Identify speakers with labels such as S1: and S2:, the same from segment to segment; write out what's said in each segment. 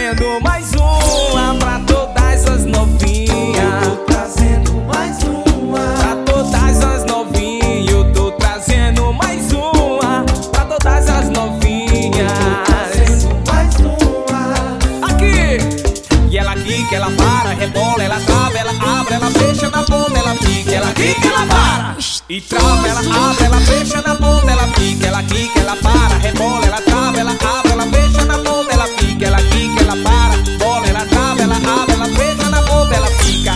S1: trazendo mais uma pra todas as novinhas.
S2: Eu tô trazendo mais uma
S1: Pra todas as novinhas. Eu tô trazendo mais uma pra todas as novinhas.
S2: trazendo mais uma.
S1: Aqui! E ela quica, ela para, rebola, ela trava, ela abre, ela fecha na ponta, ela pica. Ela quica, ela para e trava, ela abre, ela fecha na ponta, ela pica. Ela quica, ela para, rebola, ela trava, ela abre, ela fecha na ponta, ela pica. Ela quica, ela para, bola, ela trava, ela abre, ela fecha na ponta, ela pica.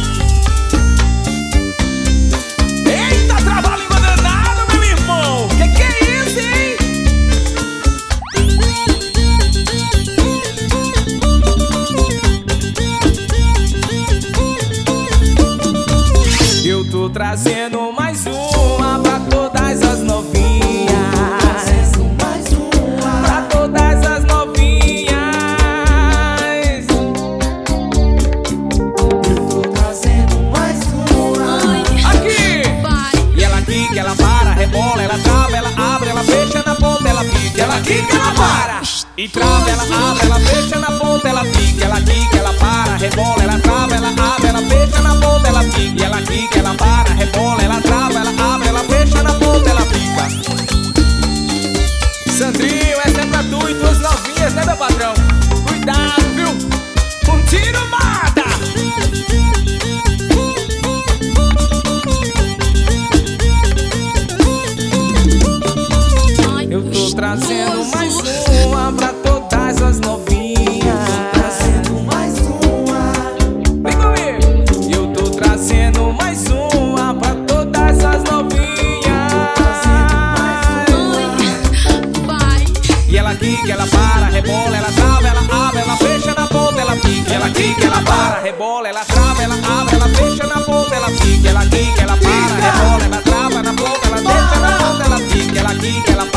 S1: Eita, trava-língua danado, meu irmão! Que é isso, hein? Eu tô trazendo mais uma pra todas as novinhas.
S2: Trazendo mais uma
S1: Pra todas as novinhas.
S2: Eu tô trazendo mais uma.
S1: Aqui! E ela quica, ela para, rebola, ela trava, ela abre, ela fecha na ponta, ela pica. Ela quica, ela para e trava, ela abre, ela fecha na ponta, ela pica. Ela quica, ela para, rebola, ela trava, ela abre, ela fecha na ponta, ela pica. E ela quica, ela para, rebola, ela trava, ela abre, ela fecha na ponta, ela pica. Sandrinho, essa é pra tu e tuas novinhas, né, meu patrão? Cuidado, viu? Um tiro mata! Eu tô trazendo mais uma pra todas as novinhas.
S2: Trazendo mais uma.
S1: Vem comigo! Eu tô trazendo mais uma pra todas as novinhas. E ela quica, ela para, rebola, ela trava, ela abre, ela fecha na ponta, ela pica. Ela quica, ela para, rebola, ela trava, ela abre, ela fecha na ponta, ela pica. Ela quica, ela para, rebola, ela trava na ponta, ela deixa na ponta, ela pica. Ela quica, ela